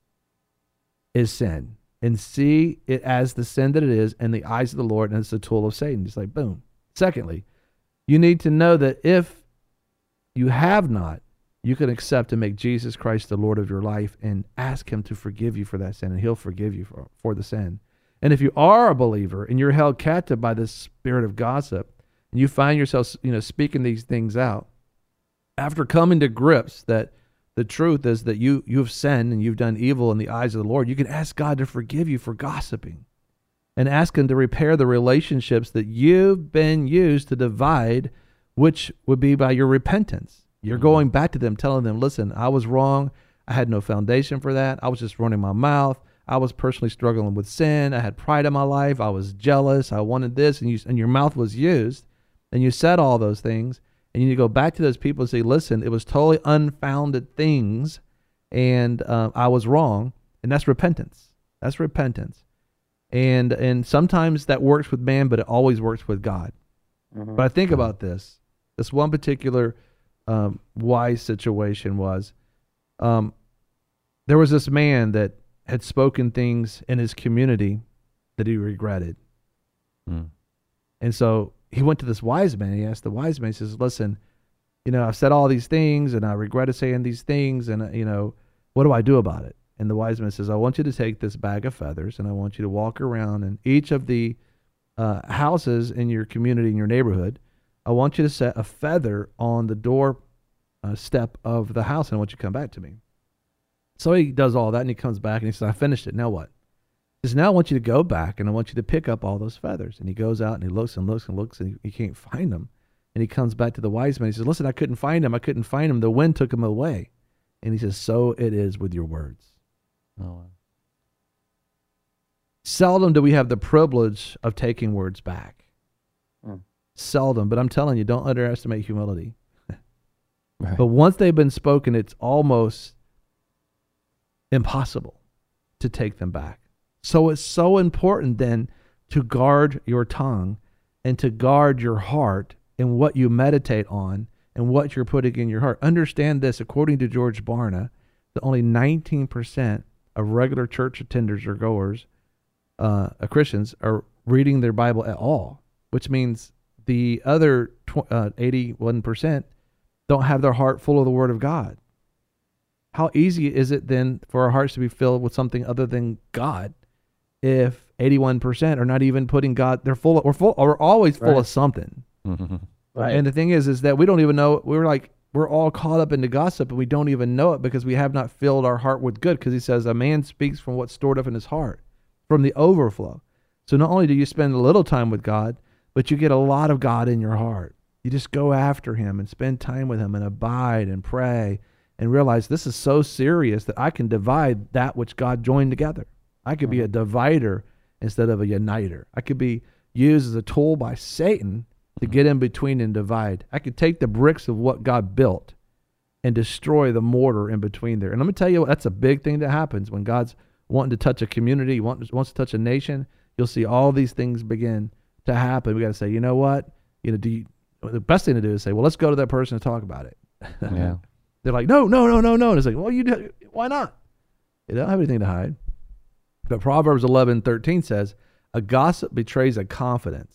is sin. And see it as the sin that it is in the eyes of the Lord, and it's a tool of Satan. Just like, boom. Secondly, you need to know that if you have not, you can accept and make Jesus Christ the Lord of your life and ask him to forgive you for that sin, and he'll forgive you for, for the sin. And if you are a believer and you're held captive by this spirit of gossip, and you find yourself, you know, speaking these things out, after coming to grips that the truth is that you, you've sinned and you've done evil in the eyes of the Lord, you can ask God to forgive you for gossiping and ask him to repair the relationships that you've been used to divide, which would be by your repentance. You're going back to them, telling them, listen, I was wrong. I had no foundation for that. I was just running my mouth. I was personally struggling with sin. I had pride in my life. I was jealous. I wanted this. And you, and your mouth was used, and you said all those things. And you need to go back to those people and say, listen, it was totally unfounded things, and uh, I was wrong. And that's repentance. That's repentance. And and sometimes that works with man, but it always works with God. Mm-hmm. But I think about this. This one particular um, wise situation was, um, there was this man that had spoken things in his community that he regretted. Mm. And so he went to this wise man. He asked the wise man, he says, listen, you know, I've said all these things and I regretted saying these things, and, uh, you know, what do I do about it? And the wise man says, I want you to take this bag of feathers and I want you to walk around in each of the uh, houses in your community, in your neighborhood. I want you to set a feather on the door uh, step of the house, and I want you to come back to me. So he does all that, and he comes back and he says, I finished it. Now what? He says, now I want you to go back and I want you to pick up all those feathers. And he goes out and he looks and looks and looks, and he, he can't find them. And he comes back to the wise man. He says, listen, I couldn't find him. I couldn't find him. The wind took him away. And he says, so it is with your words. Oh, wow. Seldom do we have the privilege of taking words back. Mm. Seldom. But I'm telling you, don't underestimate humility. Right. But once they've been spoken, it's almost impossible to take them back. So it's so important then to guard your tongue and to guard your heart and what you meditate on and what you're putting in your heart. Understand this, according to George Barna, that only nineteen percent of regular church attenders or goers, uh, Christians, are reading their Bible at all, which means the other tw- uh, eighty-one percent don't have their heart full of the Word of God. How easy is it then for our hearts to be filled with something other than God if eighty-one percent are not even putting God, they're full of, we're full, we're always full right. of something. Mm-hmm. Right. And the thing is, is that we don't even know, we're like, we're all caught up into gossip and we don't even know it because we have not filled our heart with good, because he says a man speaks from what's stored up in his heart, from the overflow. So not only do you spend a little time with God, but you get a lot of God in your heart. You just go after him and spend time with him and abide and pray and realize this is so serious that I can divide that which God joined together. I could be a divider instead of a uniter. I could be used as a tool by Satan to get in between and divide. I could take the bricks of what God built and destroy the mortar in between there. And let me tell you, that's a big thing that happens when God's wanting to touch a community, wants, wants to touch a nation. You'll see all these things begin to happen. We got to say, you know what? You know, do you, the best thing to do is say, well, let's go to that person and talk about it. Yeah. They're like, no, no, no, no, no. And it's like, well, you do, why not? You don't have anything to hide. But Proverbs eleven thirteen says, a gossip betrays a confidence.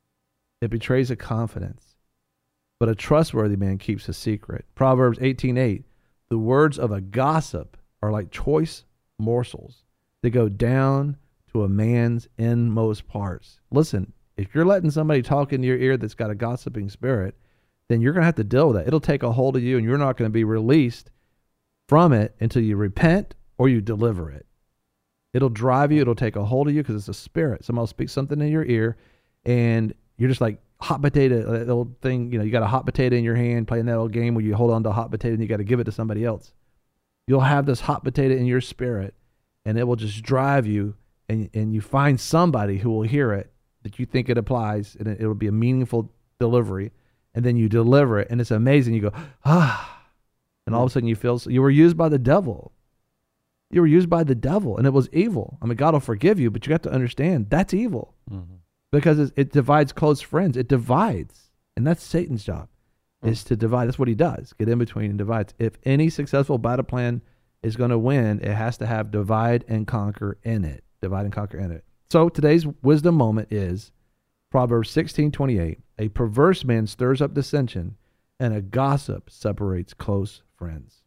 It betrays a confidence. But a trustworthy man keeps a secret. Proverbs eighteen eight, the words of a gossip are like choice morsels. They go down to a man's inmost parts. Listen, if you're letting somebody talk into your ear that's got a gossiping spirit, then you're going to have to deal with that. It'll take a hold of you, and you're not going to be released from it until you repent or you deliver it. It'll drive you. It'll take a hold of you because it's a spirit. Somebody will speak something in your ear, and you're just like hot potato, that old thing, you know, you got a hot potato in your hand, playing that old game where you hold on to a hot potato and you got to give it to somebody else. You'll have this hot potato in your spirit, and it will just drive you, and, and you find somebody who will hear it that you think it applies, and it, it'll be a meaningful delivery, and then you deliver it, and it's amazing. You go, ah, and all of a sudden you feel, you were used by the devil. You were used by the devil, and it was evil. I mean, God will forgive you, but you got to understand that's evil. Mm-hmm. Because it, it divides close friends. It divides. And that's Satan's job, mm-hmm. is to divide. That's what he does, get in between and divides. If any successful battle plan is going to win, it has to have divide and conquer in it. Divide and conquer in it. So today's wisdom moment is Proverbs sixteen twenty-eight. A perverse man stirs up dissension, and a gossip separates close friends.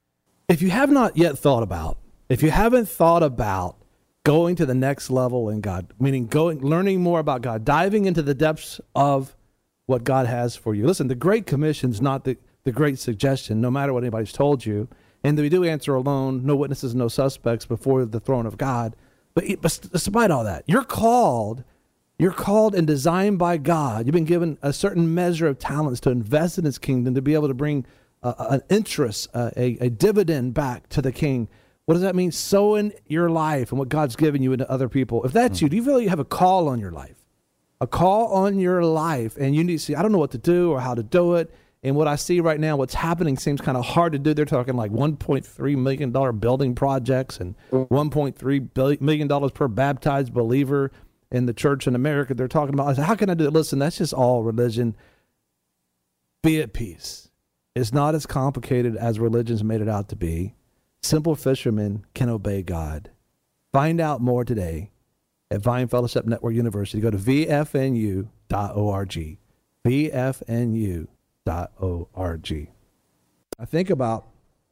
If you have not yet thought about, if you haven't thought about going to the next level in God, meaning going, learning more about God, diving into the depths of what God has for you. Listen, the Great Commission is not the, the great suggestion, no matter what anybody's told you. And we do answer alone, no witnesses, no suspects before the throne of God. But, but despite all that, you're called, you're called and designed by God. You've been given a certain measure of talents to invest in his kingdom, to be able to bring uh, an interest, uh, a, a dividend back to the king. What does that mean? Sowing your life and what God's given you into other people. If that's mm. you, do you feel like you have a call on your life? A call on your life, and you need to see, I don't know what to do or how to do it. And what I see right now, what's happening seems kind of hard to do. They're talking like one point three million dollars building projects and one point three million dollars per baptized believer in the church in America. They're talking about, I said, how can I do it? Listen, that's just all religion. Be at peace. It's not as complicated as religion's made it out to be. Simple fishermen can obey God. Find out more today at Vine Fellowship Network University. Go to v f n u dot org. v f n u dot org. I think about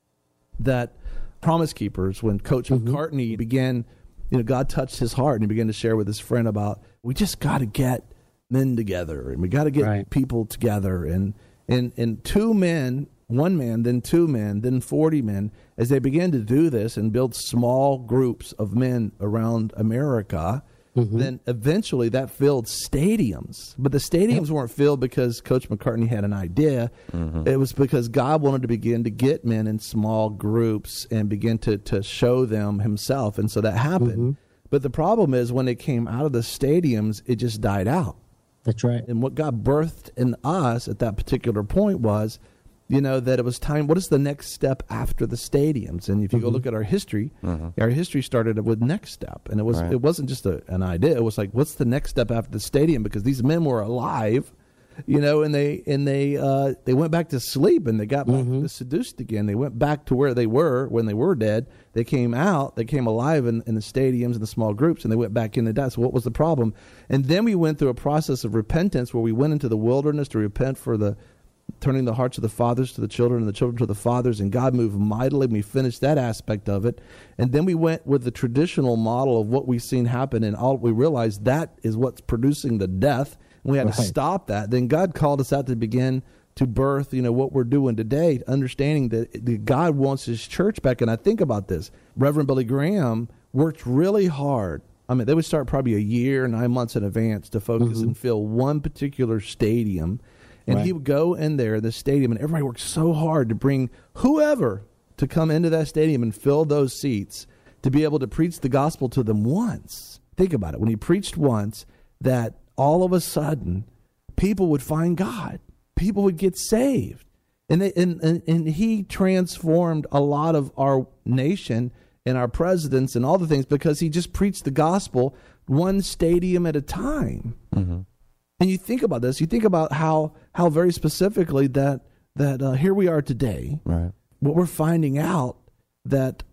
that Promise Keepers when Coach mm-hmm. McCartney began, you know, God touched his heart and he began to share with his friend about, we just got to get men together and we got to get right. people together. And, and, and two men, one man, then two men, then forty men, as they began to do this and build small groups of men around America, mm-hmm. then eventually that filled stadiums. But the stadiums weren't filled because Coach McCartney had an idea. Mm-hmm. It was because God wanted to begin to get men in small groups and begin to, to show them himself. And so that happened. Mm-hmm. But the problem is when it came out of the stadiums, it just died out. That's right. And what God birthed in us at that particular point was, you know, that it was time. What is the next step after the stadiums? And if you mm-hmm. go look at our history, mm-hmm. our history started with Next Step, and it was right. it wasn't just a, an idea. It was like, what's the next step after the stadium? Because these men were alive, you know, and they and they uh, they went back to sleep, and they got back mm-hmm. seduced again. They went back to where they were when they were dead. They came out, they came alive in, in the stadiums and the small groups, and they went back in the death. So what was the problem? And then we went through a process of repentance where we went into the wilderness to repent for the turning the hearts of the fathers to the children and the children to the fathers, and God moved mightily. We finished that aspect of it. And then we went with the traditional model of what we've seen happen, and all we realized that is what's producing the death. And we had right. to stop that. Then God called us out to begin to birth, you know, what we're doing today, understanding that, that God wants his church back. And I think about this. Reverend Billy Graham worked really hard. I mean, they would start probably a year, nine months in advance to focus mm-hmm. and fill one particular stadium. And right. he would go in there, the stadium, and everybody worked so hard to bring whoever to come into that stadium and fill those seats to be able to preach the gospel to them once. Think about it. When he preached once, that all of a sudden people would find God. People would get saved. And, they, and, and, and he transformed a lot of our nation and our presidents and all the things because he just preached the gospel one stadium at a time. Mm-hmm. And you think about this, you think about how how very specifically that that uh, here we are today. Right. What we're finding out that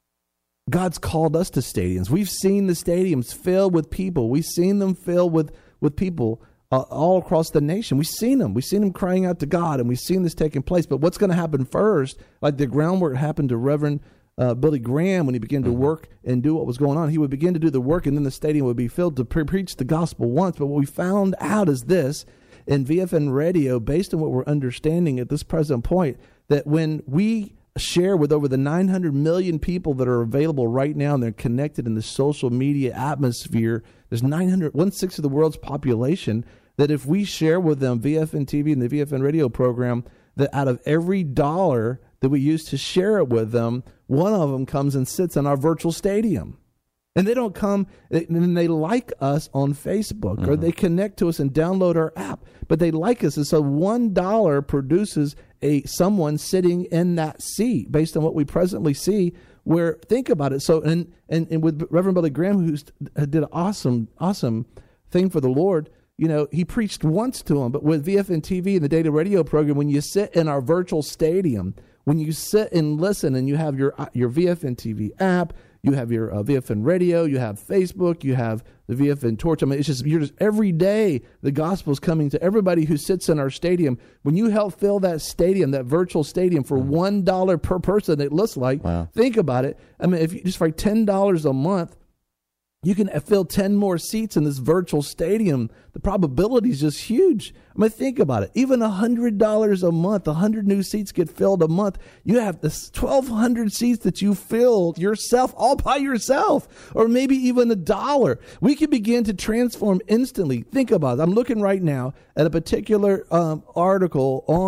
God's called us to stadiums. We've seen the stadiums filled with people. We've seen them filled with with people uh, all across the nation. We've seen them. We've seen them crying out to God, and we've seen this taking place. But what's going to happen first? Like the groundwork happened to Reverend Uh, Billy Graham, when he began to mm-hmm. work and do what was going on, he would begin to do the work, and then the stadium would be filled to pre- preach the gospel once. But what we found out is this, in V F N Radio, based on what we're understanding at this present point, that when we share with over the nine hundred million people that are available right now, and they're connected in the social media atmosphere, there's nine hundred, one-sixth of the world's population, that if we share with them V F N T V and the V F N radio program, that out of every dollar that we use to share it with them, one of them comes and sits in our virtual stadium. And they don't come, and they like us on Facebook, mm-hmm. or they connect to us and download our app, but they like us. And so one dollar produces a someone sitting in that seat based on what we presently see, where, think about it. So, and, and, and with Reverend Billy Graham, who did an awesome, awesome thing for the Lord, you know, he preached once to them, but with V F N T V and the data radio program, when you sit in our virtual stadium, when you sit and listen and you have your your V F N T V app, you have your uh, V F N radio, you have Facebook, you have the V F N Torch. I mean, it's just, you're just every day the gospel is coming to everybody who sits in our stadium. When you help fill that stadium, that virtual stadium, for one dollar per person, it looks like, wow. Think about it. I mean, if you just for ten dollars a month, you can fill ten more seats in this virtual stadium. The probability is just huge. I mean, think about it. Even one hundred dollars a month, one hundred new seats get filled a month. You have this twelve hundred seats that you filled yourself, all by yourself, or maybe even a dollar. We can begin to transform instantly. Think about it. I'm looking right now at a particular um, article on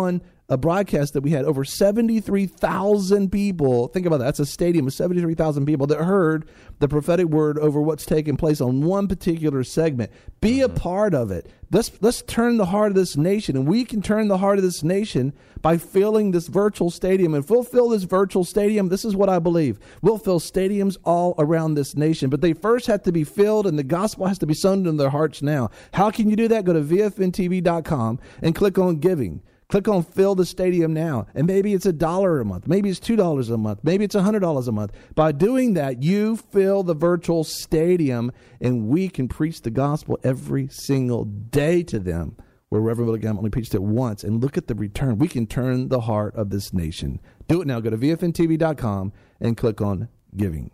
a broadcast that we had over seventy-three thousand people. Think about that. That's a stadium of seventy-three thousand people that heard the prophetic word over what's taking place on one particular segment. Be a part of it. Let's, let's turn the heart of this nation, and we can turn the heart of this nation by filling this virtual stadium. And if we'll fill this virtual stadium, this is what I believe. We'll fill stadiums all around this nation, but they first have to be filled, and the gospel has to be sown into their hearts now. How can you do that? Go to V F N T V dot com and click on giving. Click on fill the stadium now. And maybe it's a dollar a month. Maybe it's two dollars a month. Maybe it's one hundred dollars a month. By doing that, you fill the virtual stadium, and we can preach the gospel every single day to them, where Reverend Billy Graham only preached it once. And look at the return. We can turn the heart of this nation. Do it now. Go to V F N T V dot com and click on giving.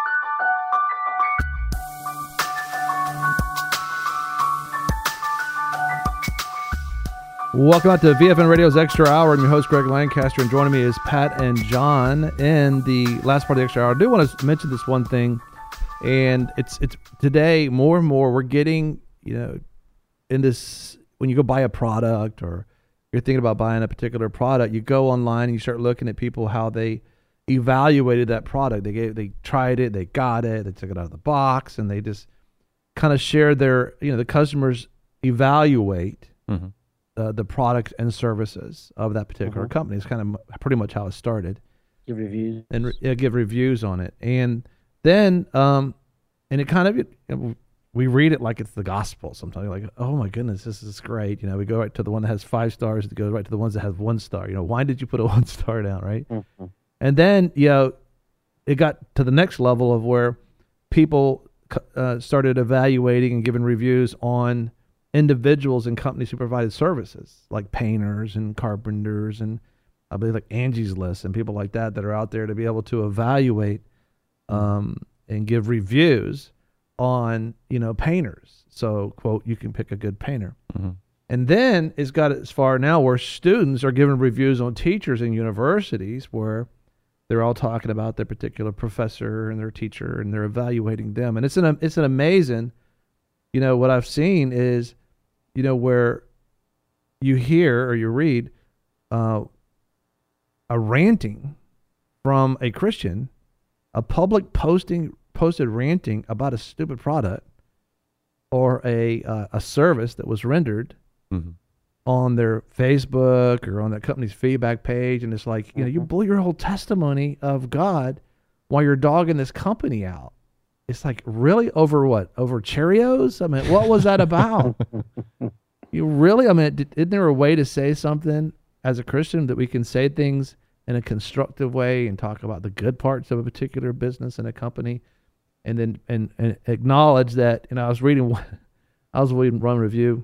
Welcome out to V F N Radio's Extra Hour. I'm your host, Greg Lancaster, and joining me is Pat and John in the last part of the Extra Hour. I do want to mention this one thing, and it's it's today more and more we're getting, you know, in this, when you go buy a product or you're thinking about buying a particular product, you go online and you start looking at people, how they evaluated that product. They gave, they tried it, they got it, they took it out of the box, and they just kind of share their, you know, the customers evaluate mm-hmm. Uh, the product and services of that particular uh-huh. company. It's kind of pretty much how it started. Give reviews. And re- yeah, give reviews on it. And then, um, and it kind of, you know, we read it like it's the gospel sometimes. You're like, oh my goodness, this is great. You know, we go right to the one that has five stars, it goes right to the ones that have one star. You know, why did you put a one star down, right? Mm-hmm. And then, you know, it got to the next level of where people uh, started evaluating and giving reviews on individuals and companies who provided services, like painters and carpenters and I believe like Angie's List and people like that that are out there to be able to evaluate um, and give reviews on, you know, painters. So, quote, you can pick a good painter. Mm-hmm. And then it's got as far now where students are giving reviews on teachers in universities where they're all talking about their particular professor and their teacher and they're evaluating them. And it's an it's an amazing, you know, what I've seen is, you know, where you hear or you read uh, a ranting from a Christian, a public posting posted ranting about a stupid product or a uh, a service that was rendered mm-hmm. on their Facebook or on that company's feedback page, and it's like, you know, you blow your whole testimony of God while you're dogging this company out. It's like, really? Over what? Over Cheerios? I mean, what was that about? You really? I mean, did, isn't there a way to say something as a Christian that we can say things in a constructive way and talk about the good parts of a particular business and a company, and then and, and acknowledge that? You know, I was reading one, I was reading one review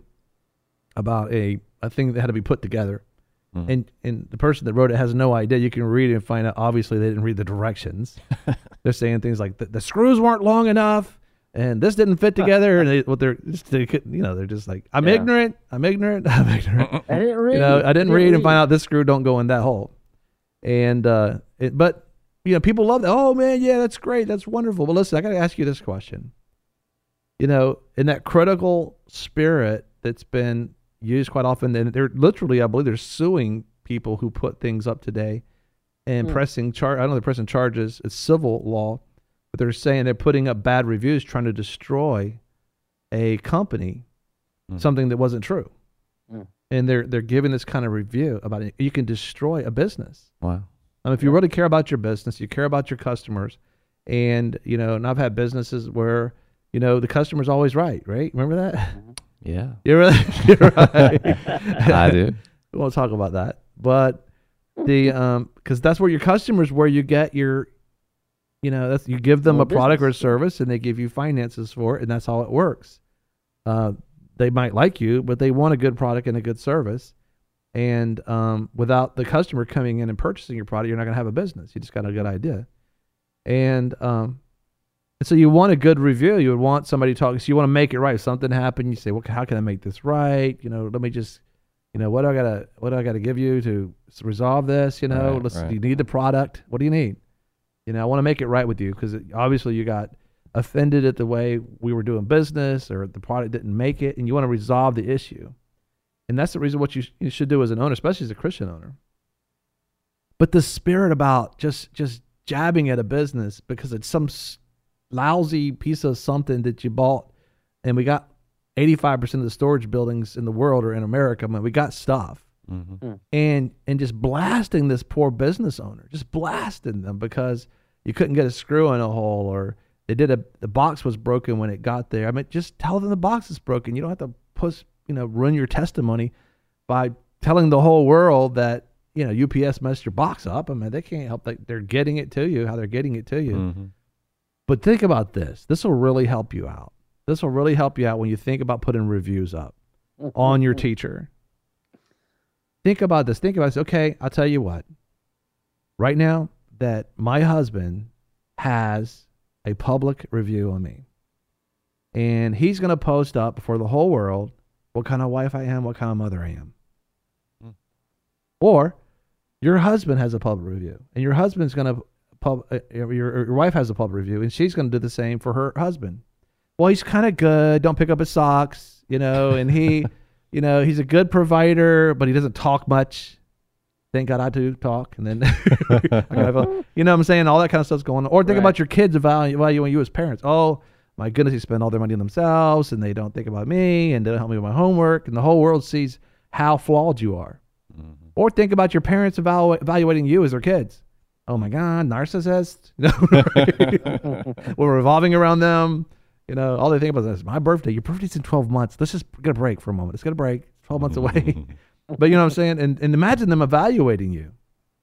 about a a thing that had to be put together, mm-hmm. and and the person that wrote it has no idea. You can read it and find out. Obviously, they didn't read the directions. They're saying things like the, the screws weren't long enough, and this didn't fit together. And they, what they're, they, you know, they're just like, I'm yeah. ignorant. I'm ignorant. I'm ignorant. I didn't read. You know, I didn't, didn't read, read and find out this screw don't go in that hole. And uh, it, but you know, people love that. Oh man, yeah, that's great. That's wonderful. But listen, I got to ask you this question. You know, in that critical spirit that's been used quite often, and they're literally, I believe, they're suing people who put things up today. And hmm. pressing char I don't know they're pressing charges. It's civil law, but they're saying they're putting up bad reviews, trying to destroy a company, hmm. something that wasn't true. Hmm. And they're they're giving this kind of review about it. You can destroy a business. Wow. Um, if you really care about your business, you care about your customers, and you know, and I've had businesses where, you know, the customer's always right, right? Remember that? Yeah. You're really you're right. I do. We won't talk about that, but. The um because that's where your customers, where you get your, you know, that's you give them Well, a product business. or a service and they give you finances for it, and that's how it works. Uh, they might like you, but they want a good product and a good service, and um, without the customer coming in and purchasing your product, you're not going to have a business. You just got a good idea, and um, and so you want a good review. You would want somebody talking. So you want to make it right. If something happened, you say, well, how can I make this right? You know, let me just. You know, what do I gotta what do I gotta give you to resolve this? You know, Right, let's, right. do you need the product? What do you need? You know, I want to make it right with you because obviously you got offended at the way we were doing business, or the product didn't make it, and you want to resolve the issue. And that's the reason what you, sh- you should do as an owner, especially as a Christian owner. But the spirit about just just jabbing at a business because it's some s- lousy piece of something that you bought, and we got eighty-five percent of the storage buildings in the world or in America, I mean, we got stuff. Mm-hmm. Mm. And and just blasting this poor business owner, just blasting them because you couldn't get a screw in a hole, or they did a the box was broken when it got there. I mean, just tell them the box is broken. You don't have to push, you know, ruin your testimony by telling the whole world that, you know, U P S messed your box up. I mean, they can't help that they're getting it to you, how they're getting it to you. Mm-hmm. But think about this. This will really help you out. This will really help you out when you think about putting reviews up on your teacher. Think about this. Think about this. Okay, I'll tell you what. Right now, that my husband has a public review on me. And he's going to post up before the whole world what kind of wife I am, what kind of mother I am. Mm. Or your husband has a public review, and your husband's going to, pub, uh, your, your wife has a public review, and she's going to do the same for her husband. Well, he's kind of good. Don't pick up his socks, you know, and he... You know, he's a good provider, but he doesn't talk much. Thank God I do talk. And then, I gotta go, you know what I'm saying? All that kind of stuff's going on. Or think Right. about your kids evalu- evaluating you as parents. Oh, my goodness, they spend all their money on themselves, and they don't think about me, and they don't help me with my homework, and the whole world sees how flawed you are. Mm-hmm. Or think about your parents evalu- evaluating you as their kids. Oh, my God, narcissist. You know, we're revolving around them. You know, all they think about is my birthday. Your birthday's in twelve months. Let's just get a break for a moment. Let's get a break. twelve months away. But you know what I'm saying? And, and imagine them evaluating you.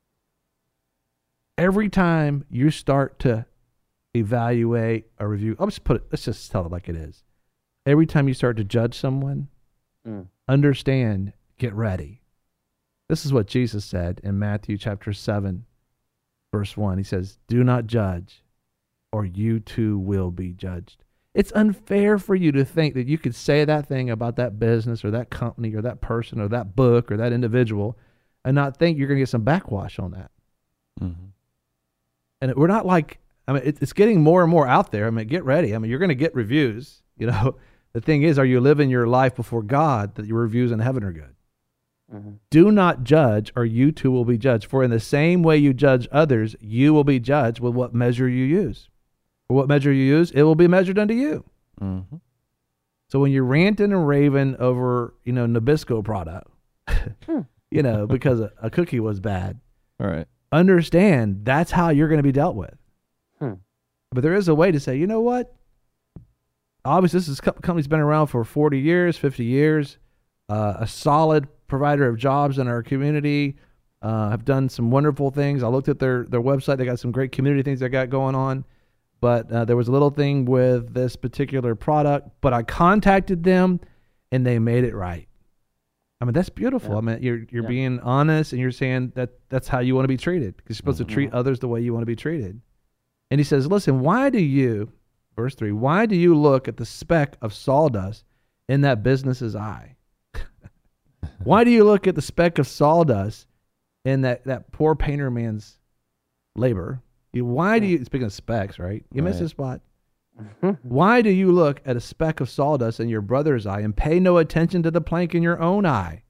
Every time you start to evaluate a review, I'll just put it, let's just tell it like it is. Every time you start to judge someone, Mm. understand, get ready. This is what Jesus said in Matthew chapter seven, verse one. He says, do not judge, or you too will be judged. It's unfair for you to think that you could say that thing about that business or that company or that person or that book or that individual and not think you're going to get some backwash on that. Mm-hmm. And we're not like, I mean, it's getting more and more out there. I mean, get ready. I mean, you're going to get reviews. You know, the thing is, are you living your life before God that your reviews in heaven are good? Mm-hmm. Do not judge, or you too will be judged. For in the same way you judge others, you will be judged with what measure you use. For what measure you use, it will be measured unto you. Mm-hmm. So when you're ranting and raving over, you know, Nabisco product, you know, because a, a cookie was bad, All right. understand that's how you're going to be dealt with. Hmm. But there is a way to say, you know what? Obviously, this is, co- company's been around for forty years, fifty years, uh, a solid provider of jobs in our community, uh, have done some wonderful things. I looked at their, their website. They got some great community things they got going on. But uh, there was a little thing with this particular product, but I contacted them and they made it right. I mean, that's beautiful. Yeah. I mean, you're you're Yeah. being honest, and you're saying that that's how you want to be treated. Because you're supposed Mhm. to treat others the way you want to be treated. And he says, listen, why do you, verse three, why do you look at the speck of sawdust in that business's eye? Why do you look at the speck of sawdust in that, that poor painter man's labor? You, why do you, speaking of specks, right? You missed Right. a spot. Why do you look at a speck of sawdust in your brother's eye and pay no attention to the plank in your own eye?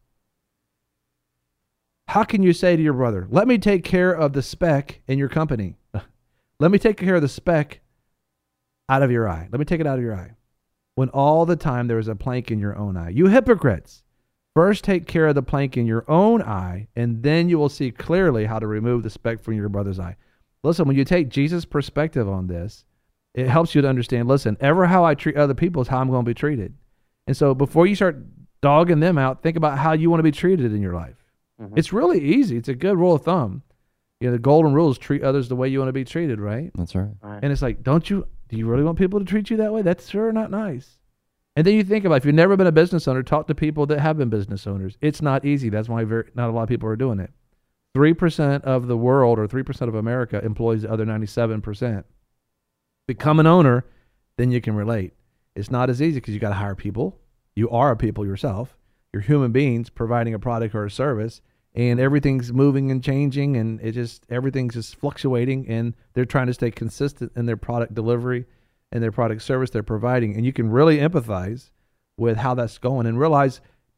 How can you say to your brother, let me take care of the speck in your company? Let me take care of the speck out of your eye. Let me take it out of your eye. When all the time there is a plank in your own eye. You hypocrites, first take care of the plank in your own eye, and then you will see clearly how to remove the speck from your brother's eye. Listen, when you take Jesus' perspective on this, it helps you to understand, listen, ever how I treat other people is how I'm going to be treated. And so before you start dogging them out, think about how you want to be treated in your life. Mhm. It's really easy. It's a good rule of thumb. You know, the golden rule is treat others the way you want to be treated, right? That's right. Right. And it's like, don't you, do you really want people to treat you that way? That's sure not nice. And then you think about, if you've never been a business owner, talk to people that have been business owners. It's not easy. That's why very, not a lot of people are doing it. three percent of the world, or three percent of America, employs the other ninety-seven percent. Become an owner, then you can relate. It's not as easy because you got to hire people. You are a people yourself. You're human beings providing a product or a service, and everything's moving and changing, and it just everything's just fluctuating, and they're trying to stay consistent in their product delivery and their product service they're providing. And you can really empathize with how that's going and realize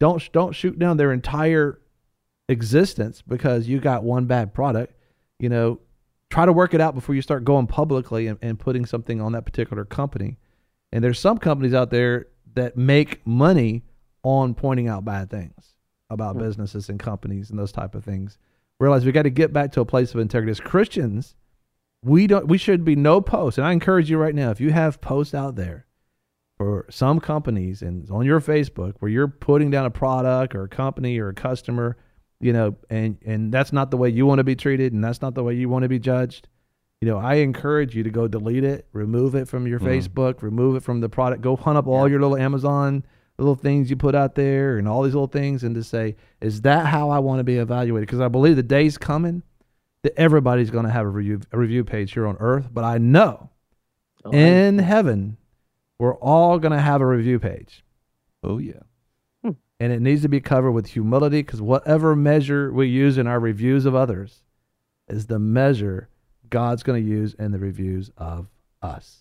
Don't don't shoot down their entire existence because you got one bad product. You know, try to work it out before you start going publicly and, and putting something on that particular company. And there's some companies out there that make money on pointing out bad things about mm-hmm. businesses and companies and those type of things. Realize we got to get back to a place of integrity. As Christians, we don't. We should be no posts. And I encourage you right now, if you have posts out there for some companies and on your Facebook where you're putting down a product or a company or a customer, you know, and, and that's not the way you want to be treated and that's not the way you want to be judged, you know, I encourage you to go delete it, remove it from your mm. Facebook, remove it from the product, go hunt up all yeah. your little Amazon little things you put out there and all these little things and to say, is that how I want to be evaluated? Because I believe the day's coming that everybody's going to have a review, a review page here on earth, but I know oh, in I heaven, we're all going to have a review page. Oh, yeah. Hmm. And it needs to be covered with humility because whatever measure we use in our reviews of others is the measure God's going to use in the reviews of us.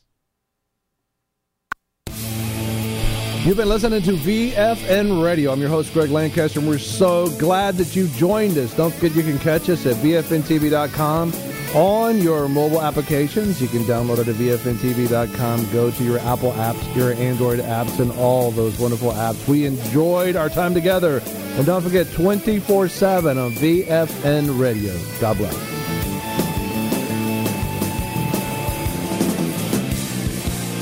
You've been listening to V F N Radio. I'm your host, Greg Lancaster, and we're so glad that you joined us. Don't forget you can catch us at V F N T V dot com on your mobile applications. You can download it at V F N T V dot com. Go to your Apple apps, your Android apps, and all those wonderful apps. We enjoyed our time together. And don't forget, twenty-four seven on V F N Radio. God bless.